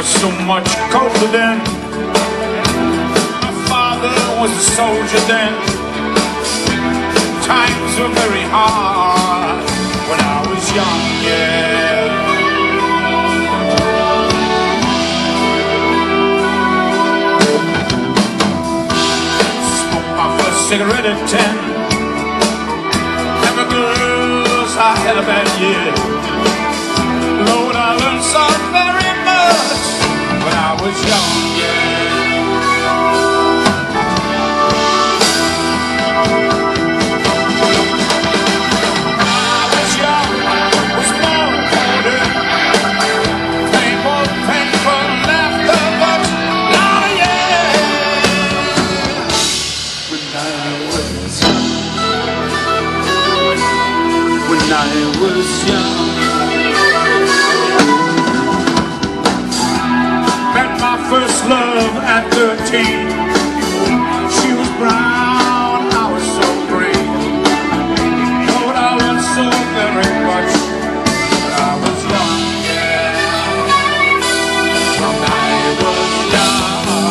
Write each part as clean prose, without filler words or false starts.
so much colder then. My father was a soldier then. Times were very hard when I was young, yeah. Smoked my first cigarette at 10. Never girls, I had a bad year. Lord, I learned so very much when I was young, yeah. I was young. Met my first love at 13. She was brown, I was so green. Lord, I learned so very much when I was young, yeah. When I was young.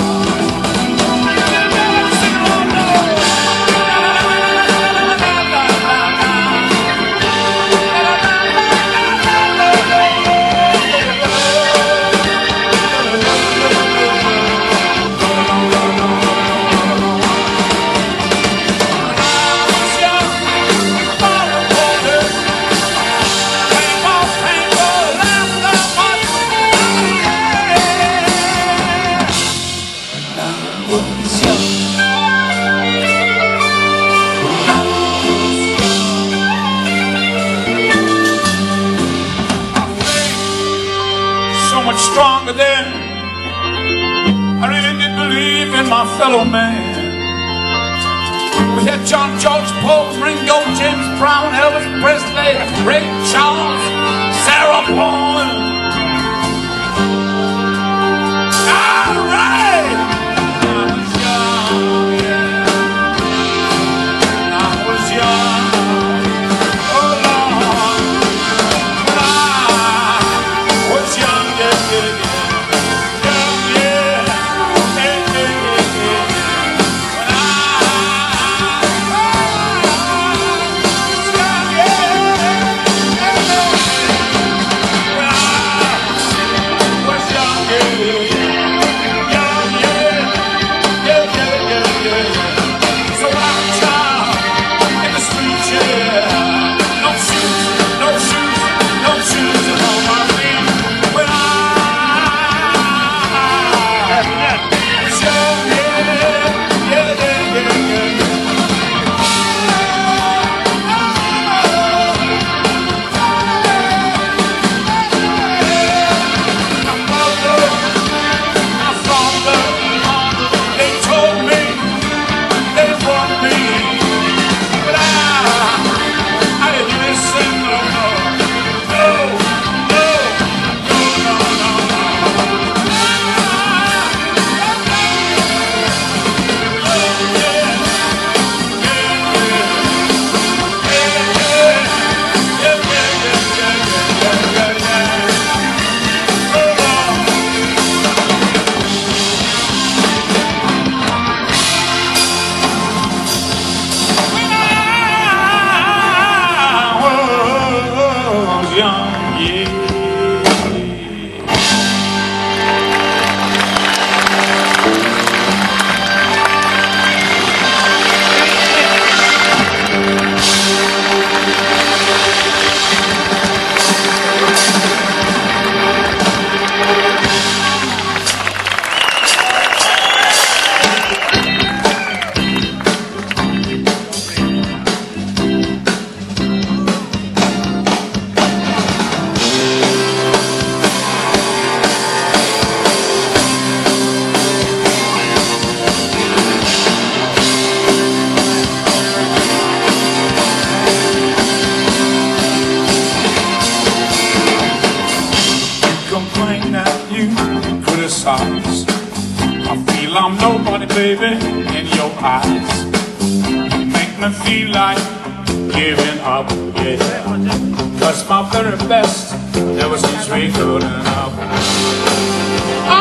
Much stronger then. I really did believe in my fellow man. We had John George, Paul, Ringo, James Brown, Elvis Presley, Ray Charles, Sarah Vaughan. All right. I was young. Oh Lord, when I was young. Criticize. I feel I'm nobody, baby, in your eyes. Make me feel like giving up, yeah. 'Cause my very best never seems to be good enough.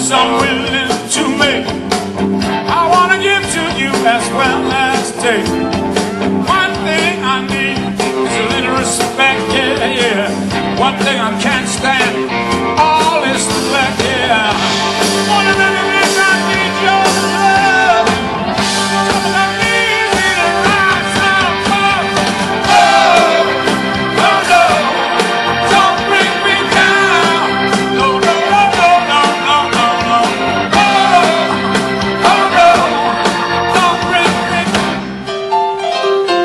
promise I'm willing to make. I want to give to you as well as take. One thing I need is a little respect, yeah, yeah. One thing I can't stand, all is neglect, yeah. More than anything, I need your love. Coming up easy to rise up above. Oh, oh no, don't bring me down. No, no, no, no, no, no, no, no. Oh, oh no, don't bring me down.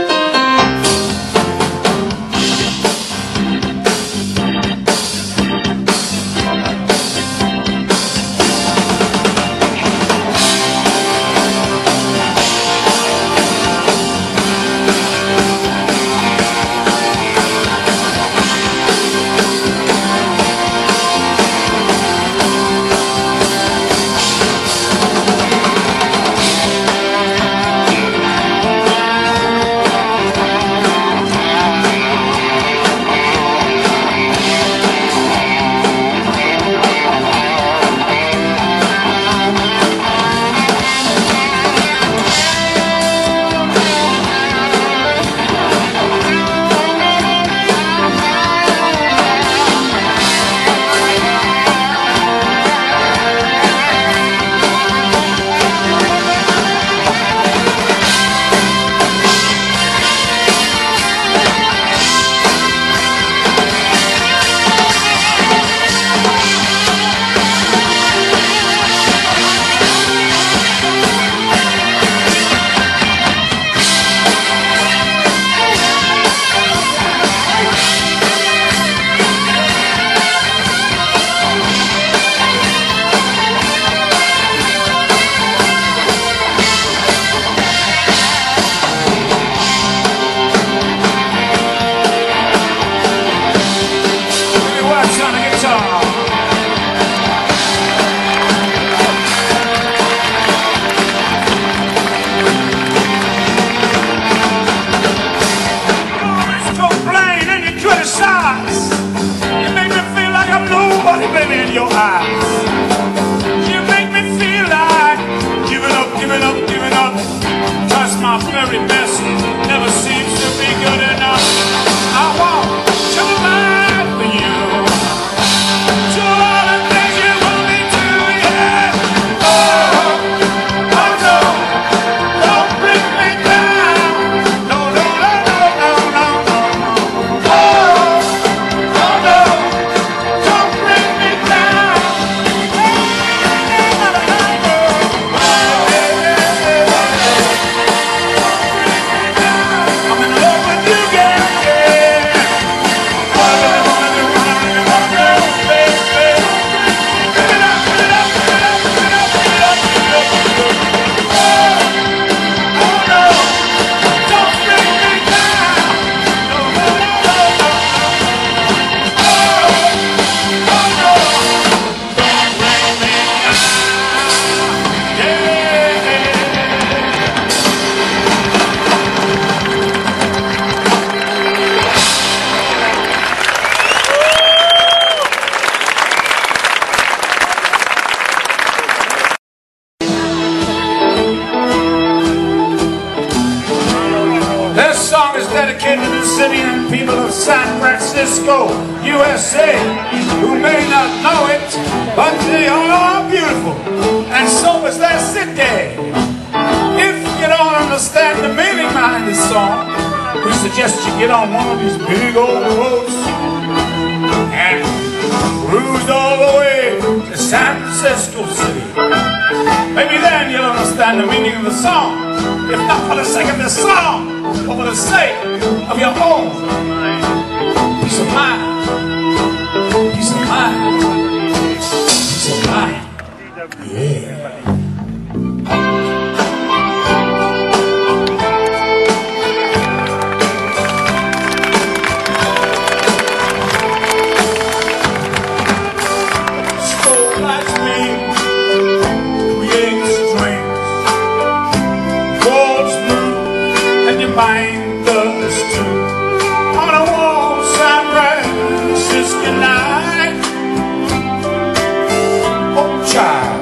In your eyes, you make me feel like giving up, giving up, giving up. 'Cause my very best never seems to be good enough. I want to lie for you, to all the things you want me to, yeah. Oh, oh no, don't bring me down. No, no, no, no, no, no, no, no. Oh, oh no. This song is dedicated to the city and people of San Francisco, USA, who may not know it, but they are beautiful, and so is their city. If you don't understand the meaning behind this song, we suggest you get on one of these big old boats and cruise all the way to San Francisco City. Maybe then you'll understand the meaning of the song. If not for the sake of this song, but for the sake of your own peace of mind. Peace of mind. Peace of mind. Yeah. Find us too on a warm San Francisco night. Oh child,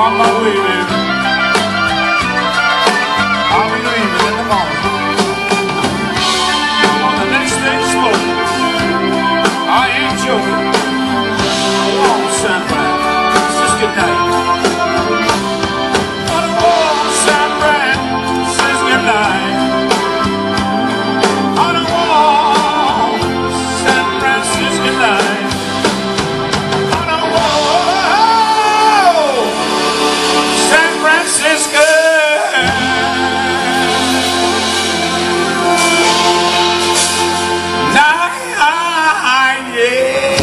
on my way, baby. I'll be leaving in the morning. On the next day smoking. I ain't joking. Long San Fran, says good night. On a warm San Fran, says good night. On a warm San Francisco night. On a warm San Francisco night, yeah.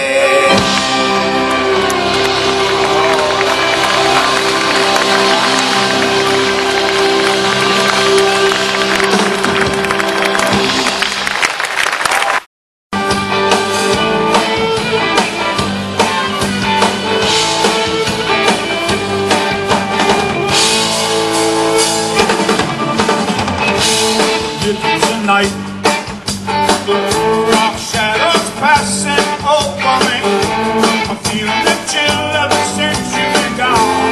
Night, the rock shadows passing over me. I'm feeling the chill ever since you've been gone.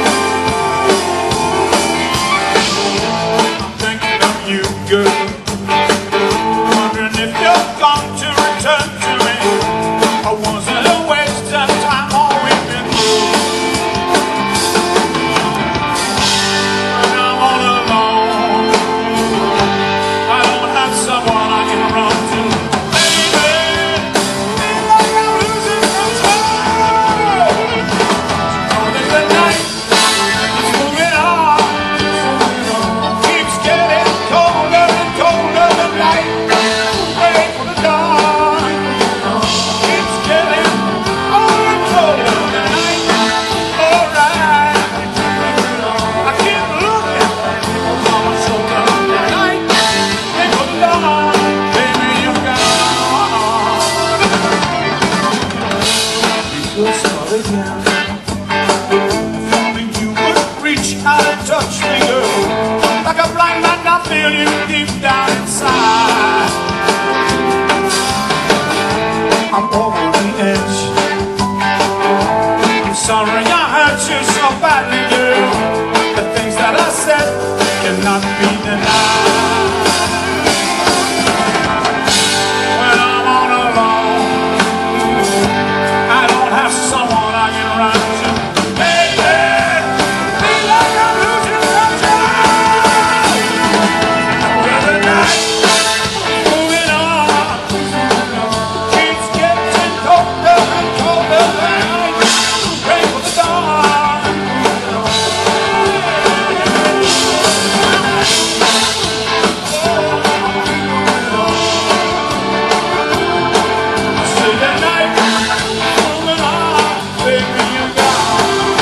I'm thinking of you, girl, wondering if you're going to return to me, or was it a waste of time all we've been through? When I'm all alone, I don't have someone I can run to. Baby, feel like I'm losing control. Know that the night is moving on, keeps getting colder and colder. The night wait for the dawn, keeps getting colder and colder. The night, alright, I keep looking over my shoulder. The night, wait for the dawn, baby, you're gone. Before start again, if only you would reach out and touch me, girl, like a blind man, I feel you deep down inside. I'm over the edge. I'm sorry I hurt you so badly, girl. The things that I said cannot be denied. When I'm all alone, I don't have someone I can run to. Baby, feel like I'm losing control. Well, the night moving on, keeps getting colder and colder. The night, pray for the dawn. Say the night moving on, baby, you're gone.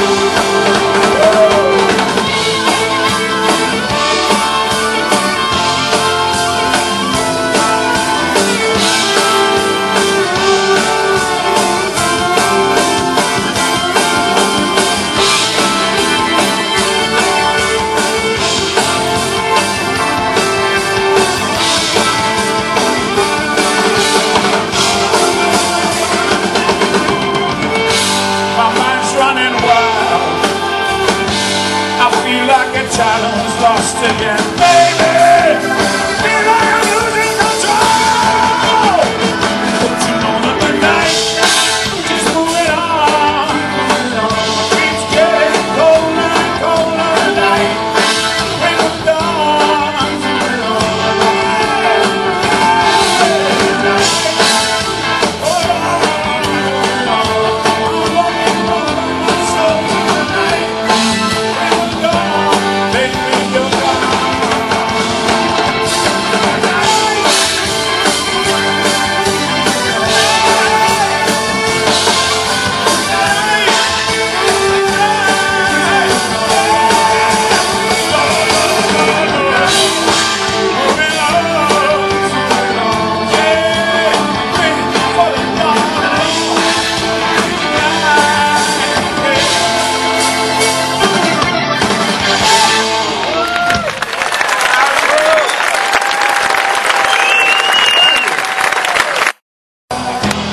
My mind's running wild. I feel like a child who's lost again. Baby, feel like I'm losing control. Don't you know that the night is moving on, keeps getting colder and colder. The night, bring the dawn. Baby, you're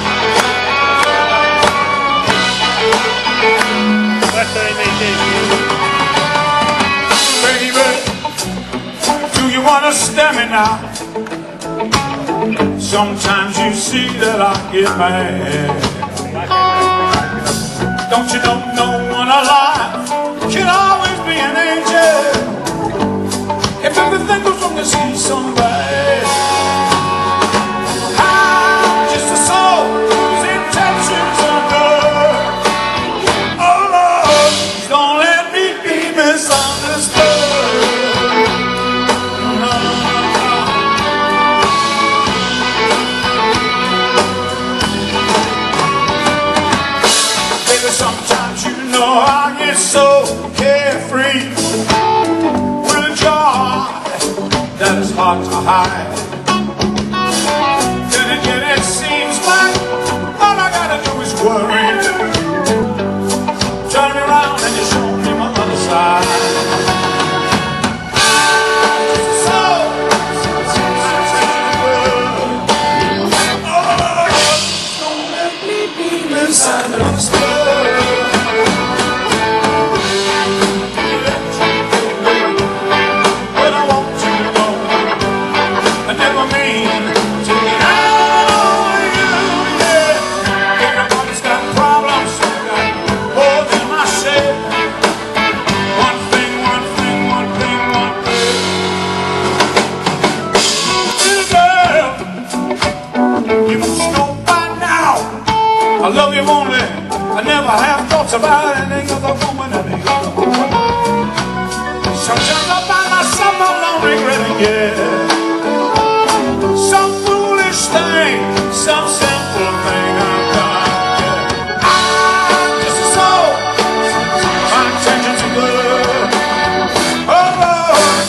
They make it. wanna stare me now. Sometimes you see that I get mad. Don't you know no one alive can always be an angel? If everything goes wrong, you see somebody. I'm just a soul whose intentions are good. Oh Lord, don't let me be misunderstood. Baby, sometimes you know I get so carefree with a joy that is hard to hide. Then again, it seems like all I gotta do is worry. Turn me around and you show me my other side. Don't let me be misunderstood. I love you only, I never have thoughts about any other woman, any other woman. Sometimes I find myself alone regretting, yeah, some foolish thing, some simple thing I've done, yeah. I'm just a soul, my intentions are good. Oh Lord,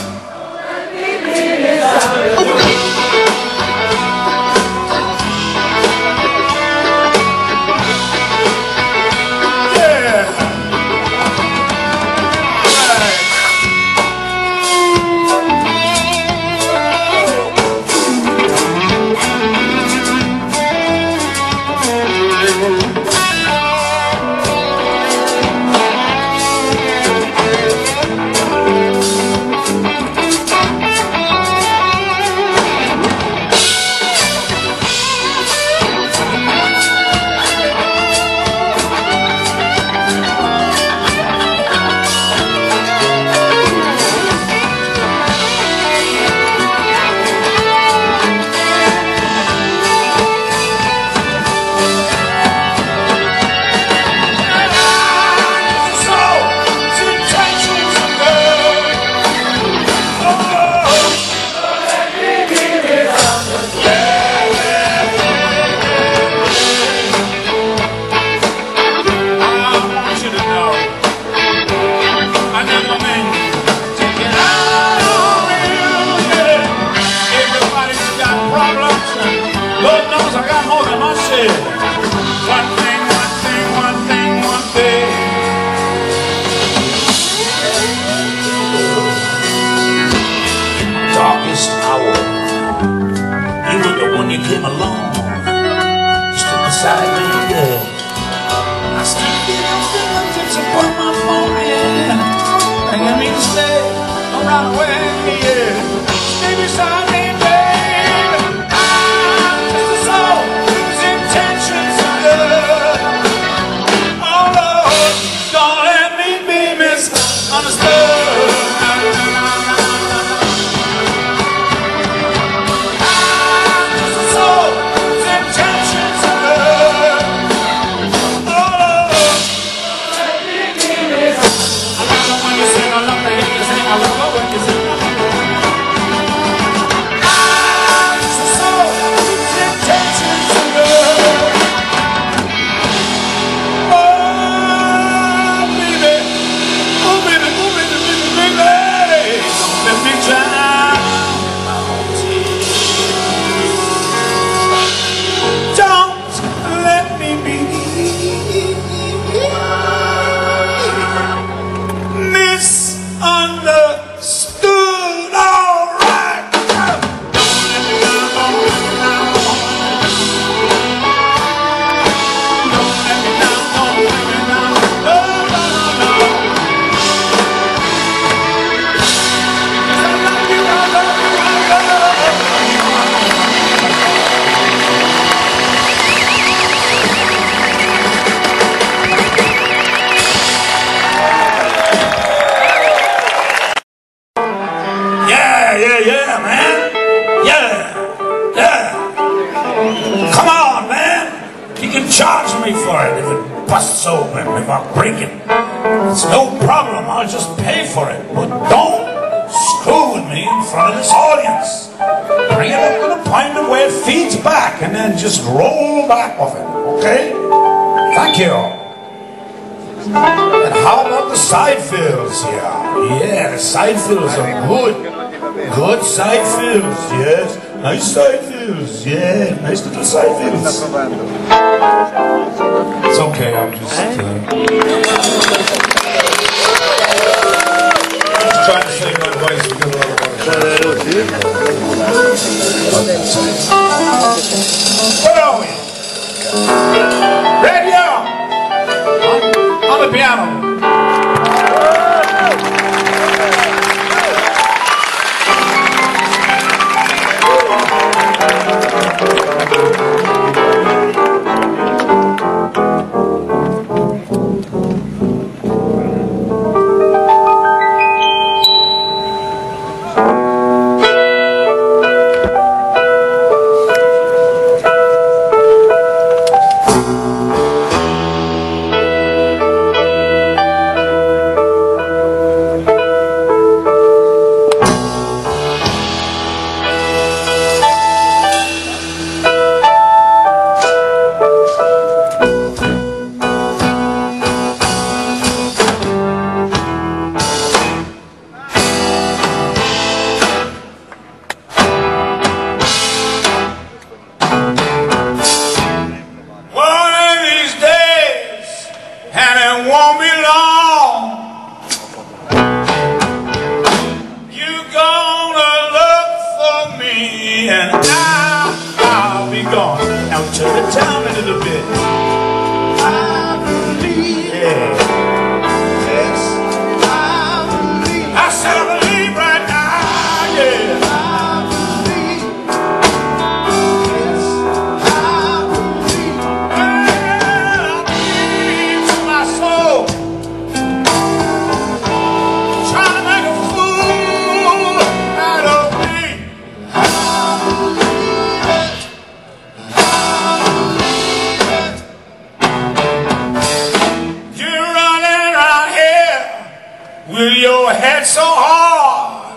Lord knows I got more than my share. One thing, one thing. Darkest hour, you were the one you came along. You stood beside me, yeah. I still get up fingertips upon my phone, yeah. Begging me to stay, don't run away, yeah. Stay beside me. me for it if it busts open, if I break it. It's no problem, I'll just pay for it. But don't screw with me in front of this audience. Bring it up to the point of where it feeds back and then just roll back with it, okay? Thank you. And how about the side fills here? Yeah, the side fills are good. Good side fills, yes. Nice side fills, yeah. Nice little side fills. It's okay, I'm just trying to save my voice because what are we? Radio! On the piano. With your head so hard,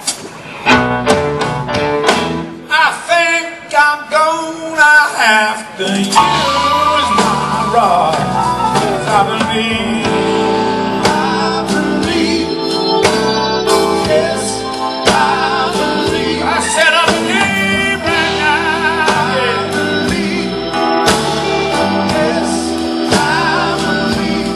I think I'm gonna have to use my rod. 'Cause I believe, yes, I believe. I said I believe right now, yeah. I believe, yes, I believe.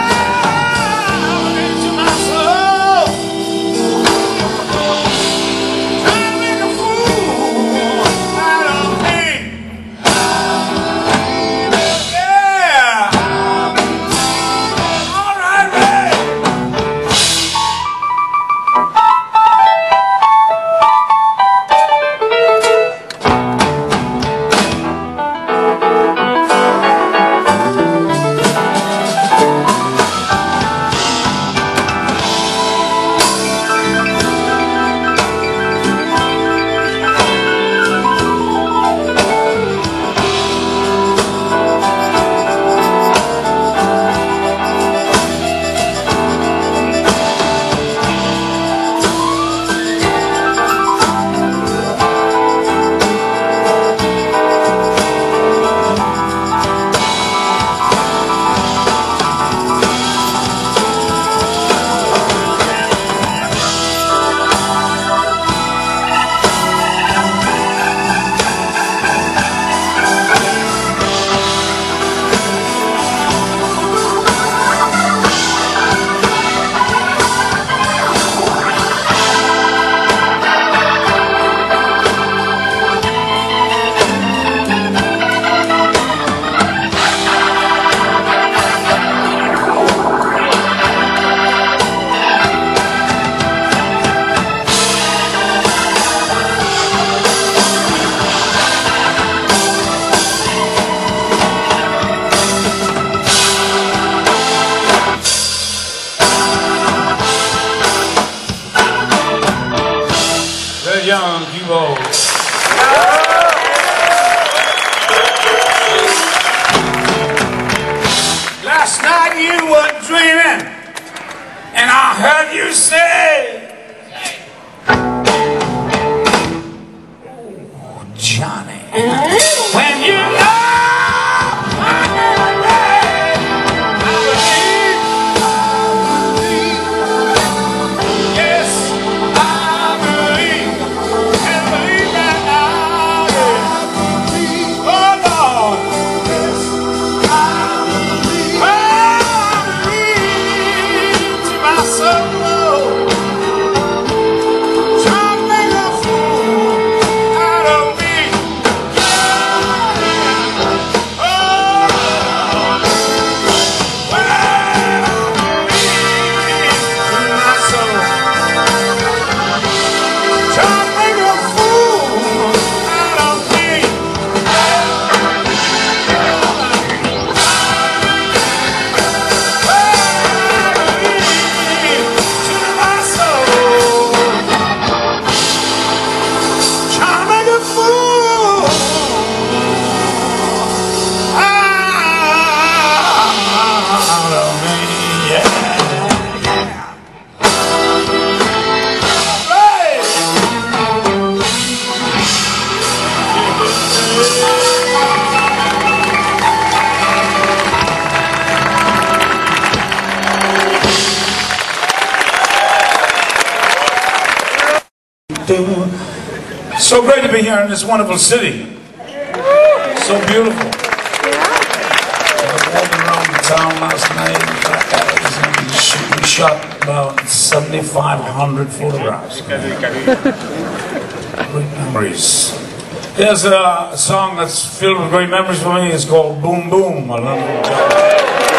Young, you old. I heard you say, oh, Johnny, when you know so great to be here in this wonderful city. So beautiful. I was walking around the town last night and we shot about 7,500 photographs. Great memories. There's a song that's filled with great memories for me. It's called Boom Boom. I love it.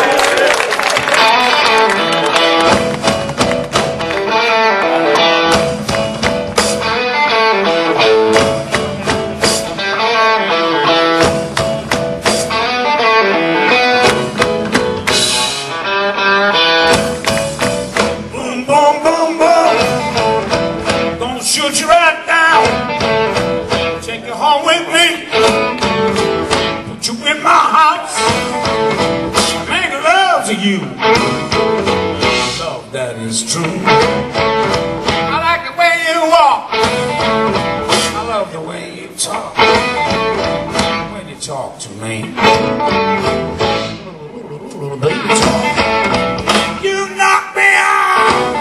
Shoot you right down, take you home with me, put you in my house, make love to you, love that is true. I like the way you walk, I love the way you talk, when you talk to me, little baby talk, you knock me out.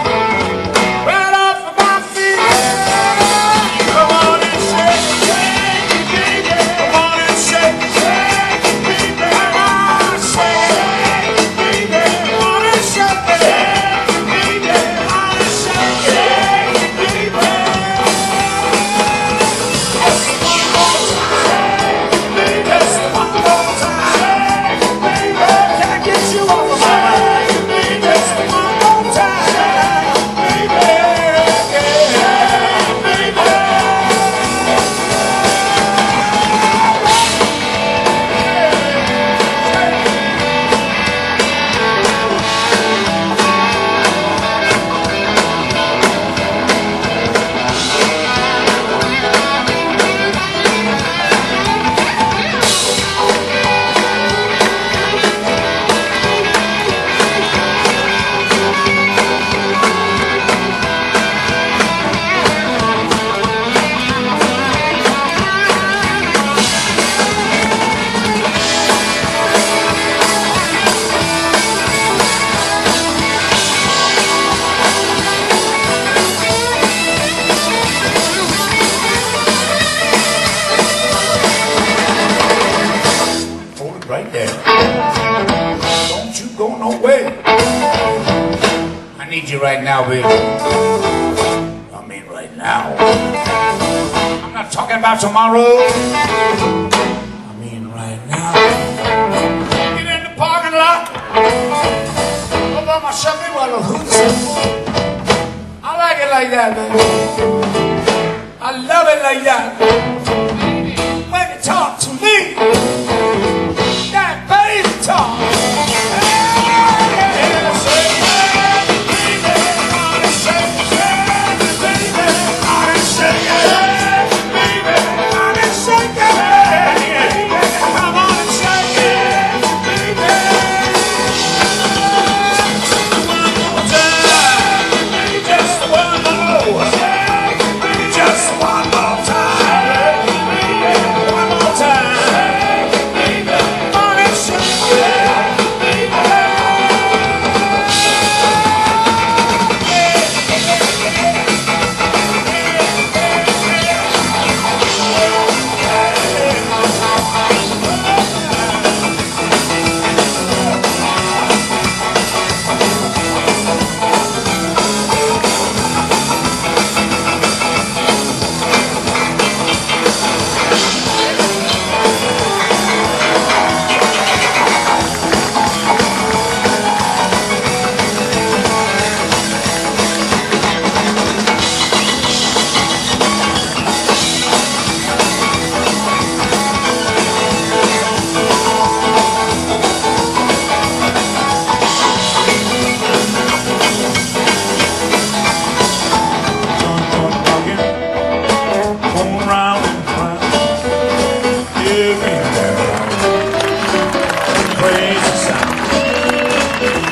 Right there. Don't you go nowhere. I need you right now, baby. I mean right now. I'm not talking about tomorrow. I mean right now. Get in the parking lot. Over my shopping while I like it like that, baby. I love it like that. When you talk to me. Talk.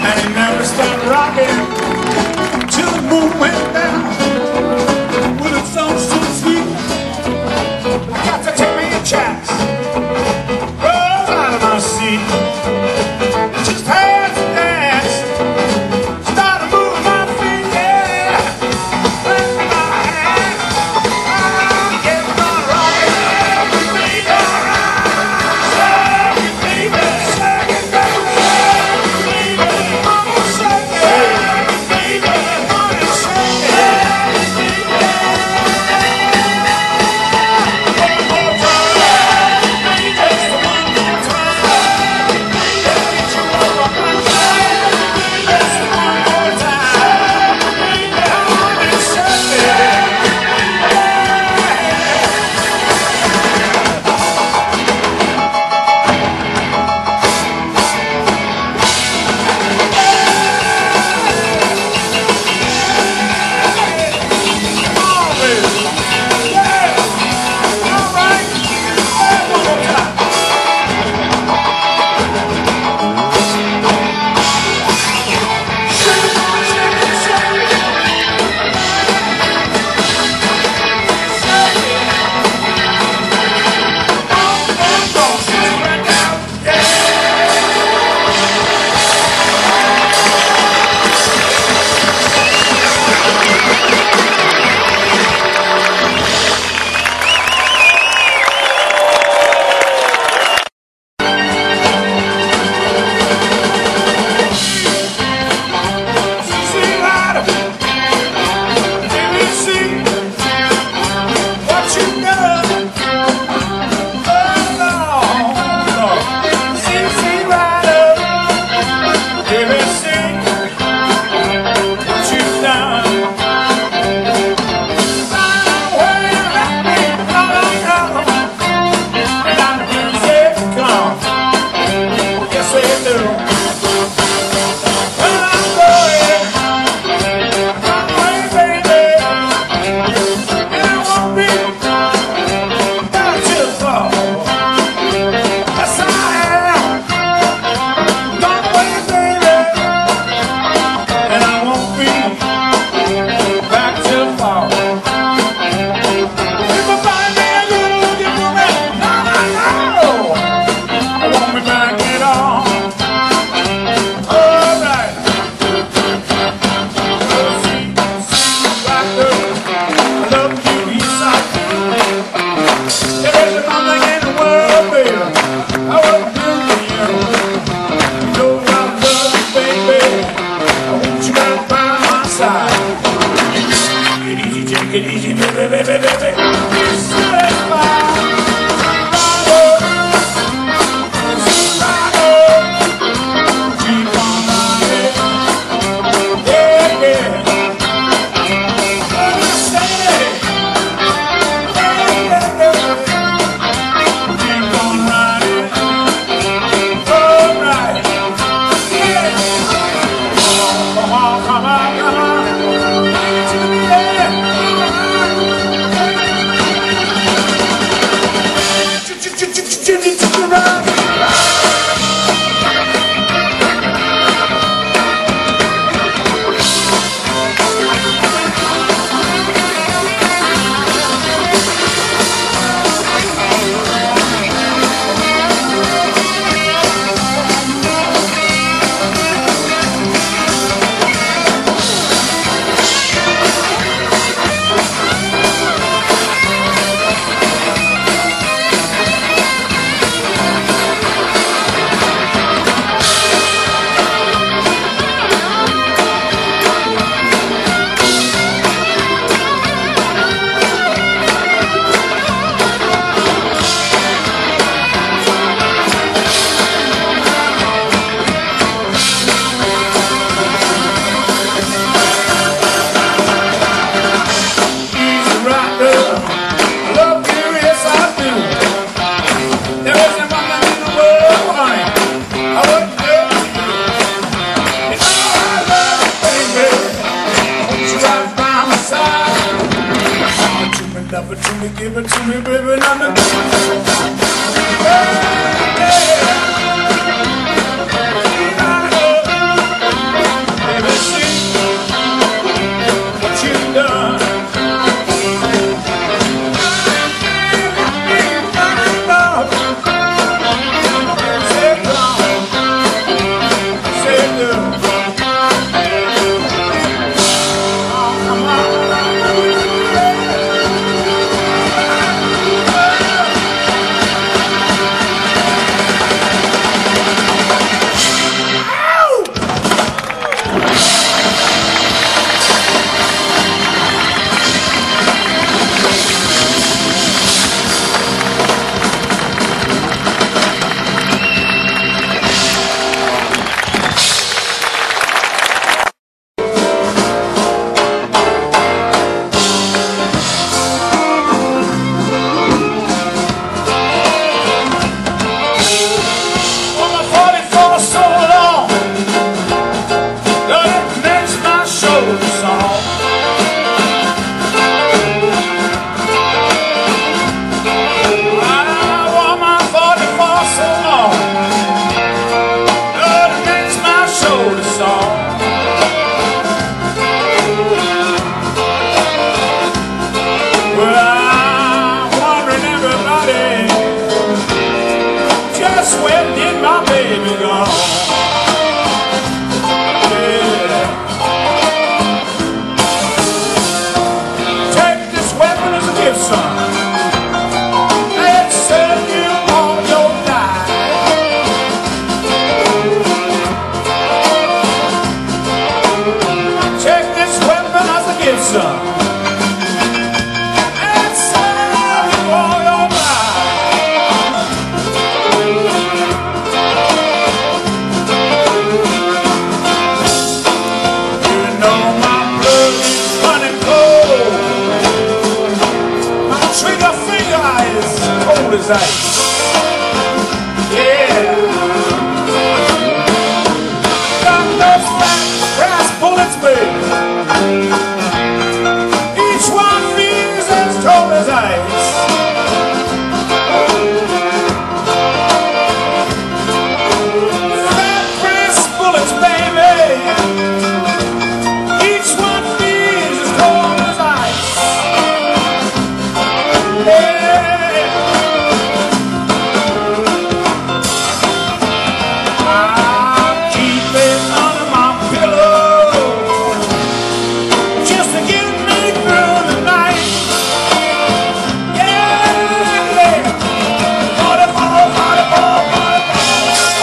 and he never stopped rocking till the moon went down. With a song so sweet, I got to take me a chance. Rose out of my seat, just had to dance. Started moving my feet, yeah. Left my hand, I'm getting on right. Baby, alright. Shake it, baby, shake it, baby, baby. Mama, shake it, baby, mama, shake it, baby. One more time, just one more time. Get you over my mind. Just one more time. Come on and shake it. Come on, baby. Yeah. All right. Yeah, one more time. Shake it, shake it, shake it. Shake it. Oh, shake it right now. Yeah. See right up. Let me see what you done. Oh, Lord. See right up. Let me see what you done. And I'm easy to come. Yes, they do. When I'm going away, baby, and I won't be back till fall. Yes, I am. Gone away, baby, and I won't be back till fall. People find me a good looking woman. No, I won't be back at all. All right. See, right there. I love you, yes I do. There isn't nothing in the world, baby, I wouldn't do for you. You know I love you, baby. I want you right by my side. Take it easy, baby, baby, baby. Be satisfied. Keep on riding. Yeah, yeah. Keep on riding. All right. Yeah. Come on, come on, come on. Yeah. Love it to me, give it to me, baby, nothing. Yeah, yeah. as ice. Yeah. Got those fat brass bullets, baby. Each one feels as cold as ice. Fat brass bullets, baby. Each one feels as cold as ice. Yeah. I'll keep it under my pillow just to get me through the night. Yeah. Waterfall, waterfall, waterfall.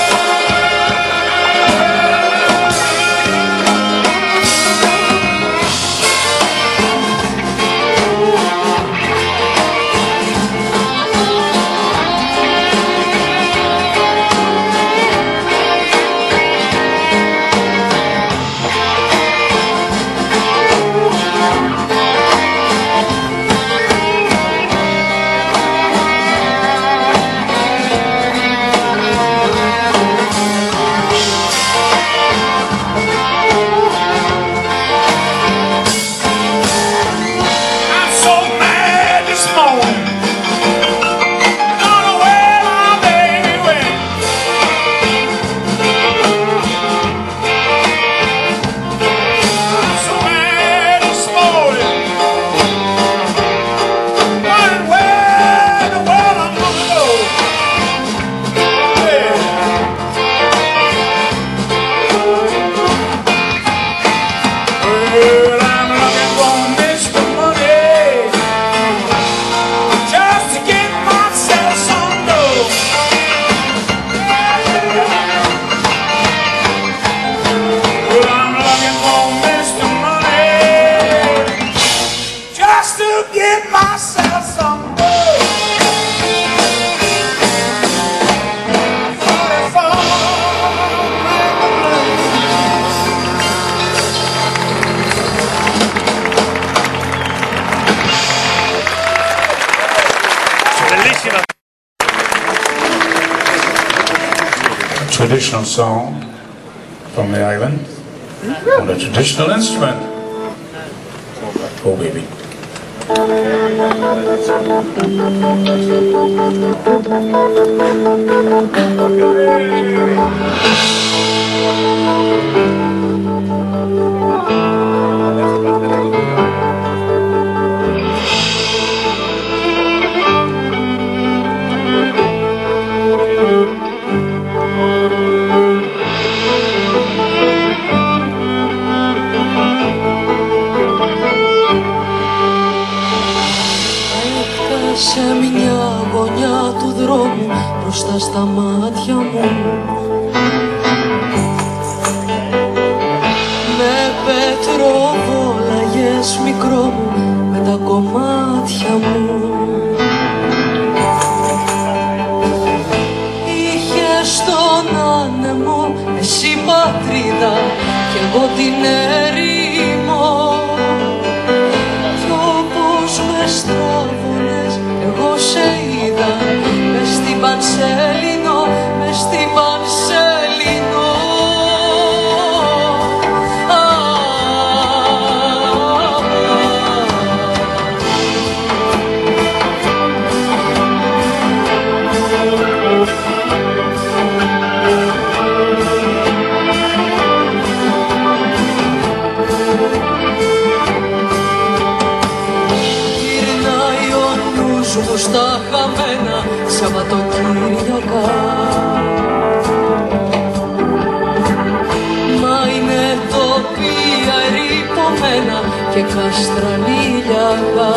I'm so mad this morning. Don't know where my baby went. I'm so mad this morning. Wondering where in the world I'm gonna go. Yeah. Well, I'm looking for Mr. Money just to get myself some dough. Well, I'm looking for Mr. Money just to get myself some dough. Bellissima. Traditional song from the island on a traditional instrument. Oh, baby. Σε μια γωνιά του δρόμου μπροστά στα μάτια μου με πετροβόλαγες μικρό μου με τα κομμάτια μου. Είχες τον άνεμο, εσύ πατρίδα κι εγώ την ερήμο. Κι όπως με στράβωνες εγώ σε είδα μες στην Πανσέλινο, μες στην Πανσέλινο. Μου στα χαμένα Σαββατοκύριακα. Μα είναι τοπία ερειπωμένα και καστρανίλιακα.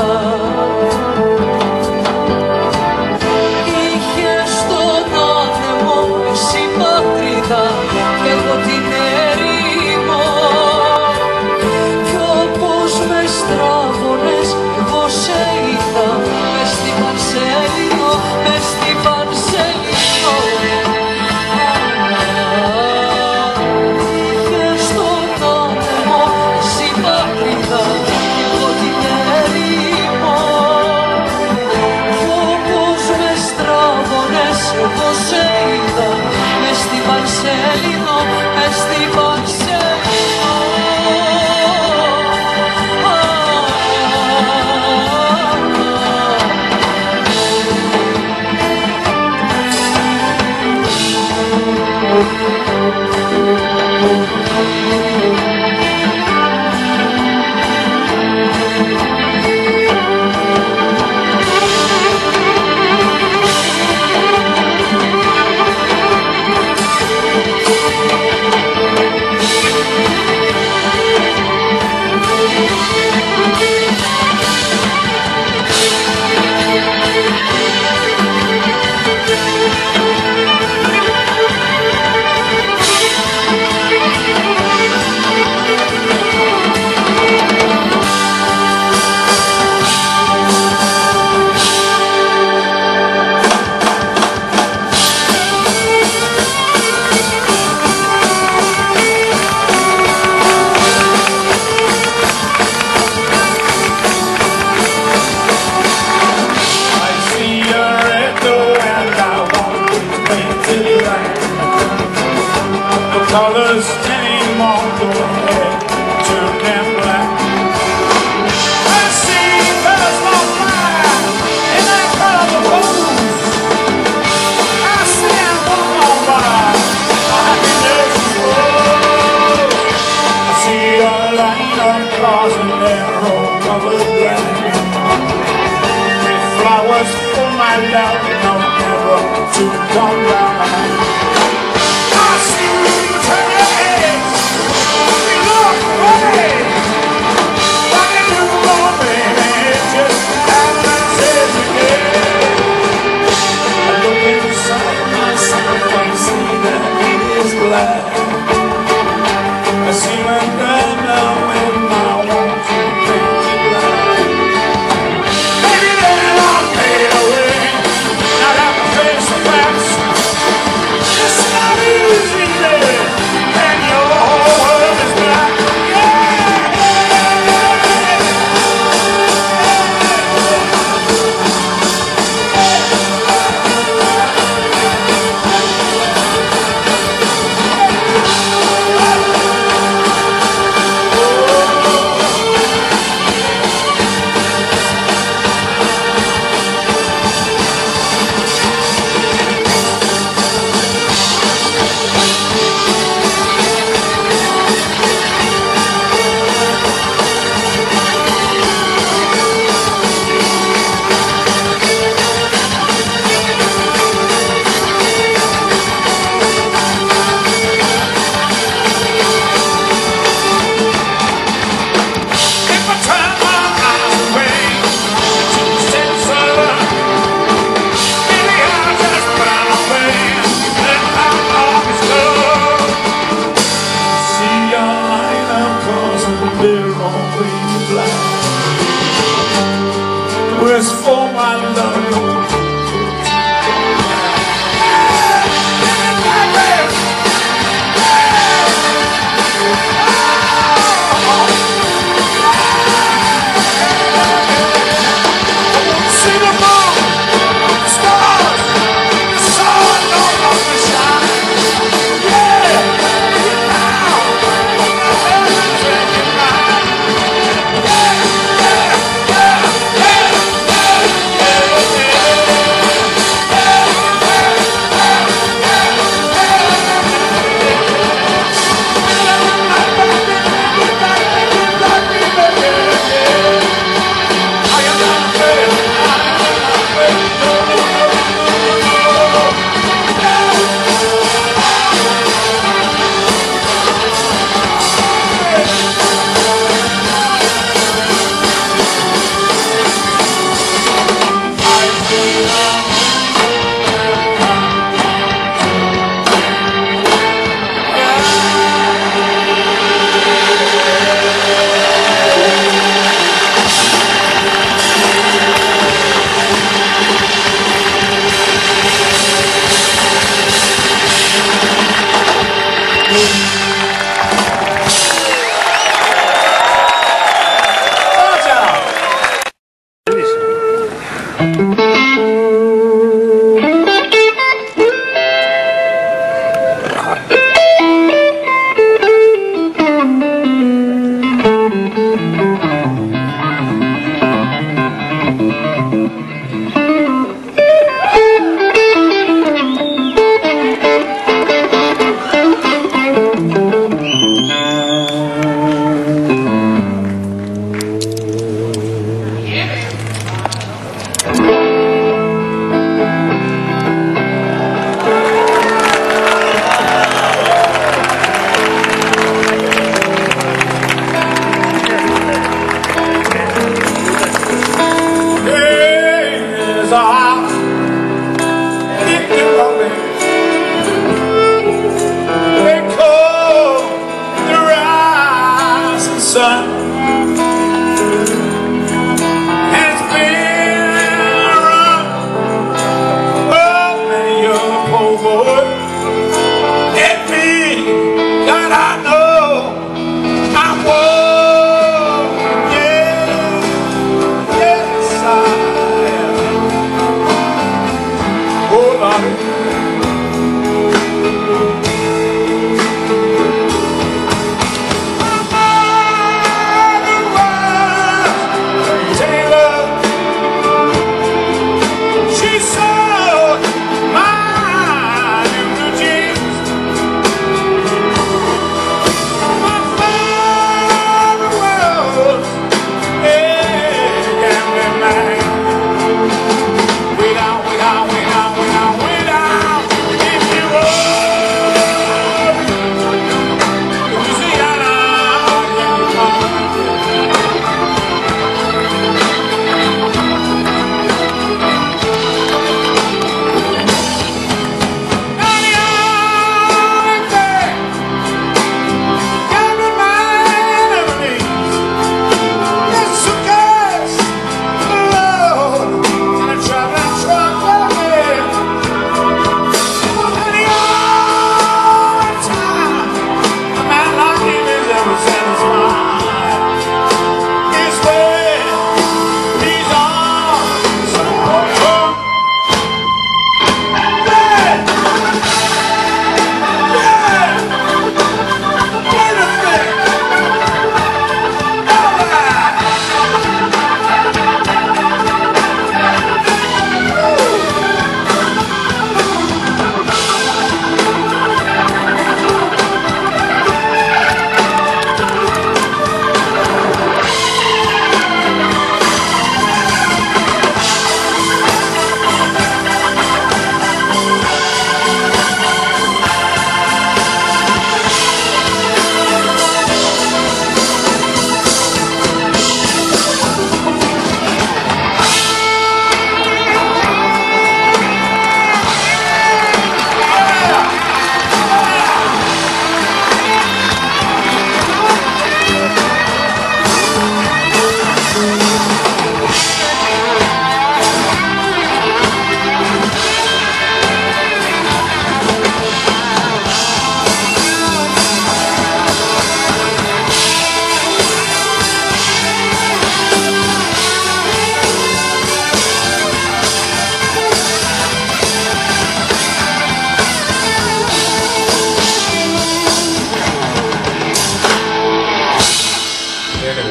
Είχες τον άνεμο, εσύ πατρίδα κι εγώ την ερήμο. Κι όπως με στράβωνες εγώ σε είδα μες στην Πανσέλινο, μες στην Πανσέλινο. Είχες τον άνεμο, εσύ πατρίδα κι εγώ την ερήμο. of cars and they're all covered black. With flowers for my love, no, never to come down. I see you turn your heads, you look away. What can you do, baby? Just haven't said again. I look inside myself and see that it is black. I see my God now when I want to paint it black. Maybe then I'll fade away. Now that I face the facts, it's not easy there, and your whole world is black. Where's for my love?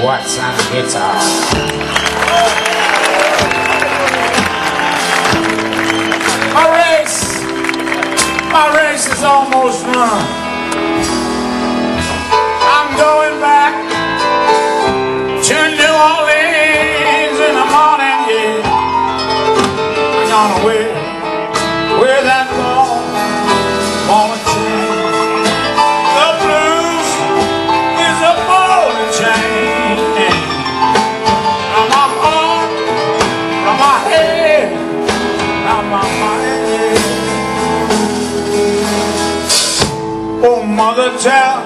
Watts on guitar. My race is almost run. I'm going back to New Orleans in the morning, yeah. I'm gonna wear that ball on a chain. The blues is a ball and chain. From my heart, from my head, from my mind. Oh, mother, tell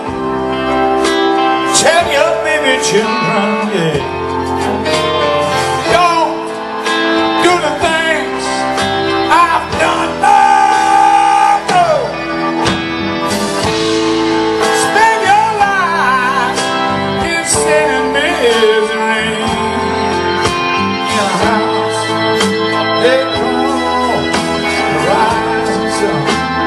your baby children, yeah, don't do the things I've done. No. Spend your life in sin and misery in a house they call the rising sun.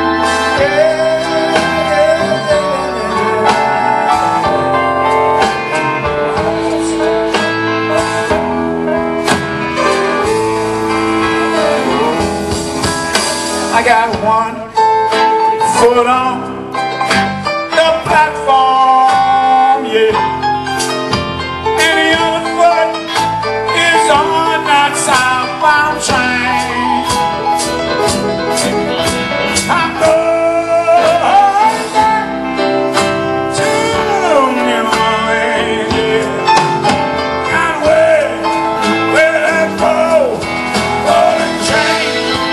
I got one foot on the platform, yeah, and the other foot is on that southbound train. I'm going back to New Orleans, yeah, and where that rolling train.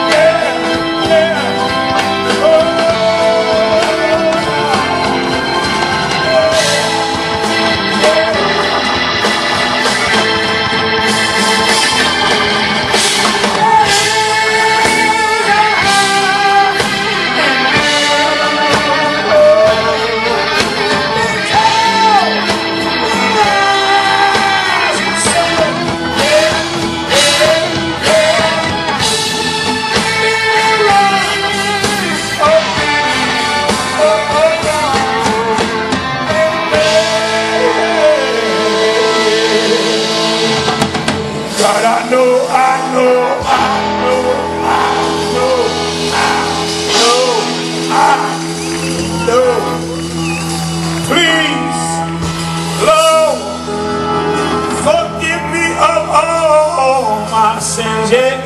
God, I know, please, Lord, forgive me of all my sins, yeah.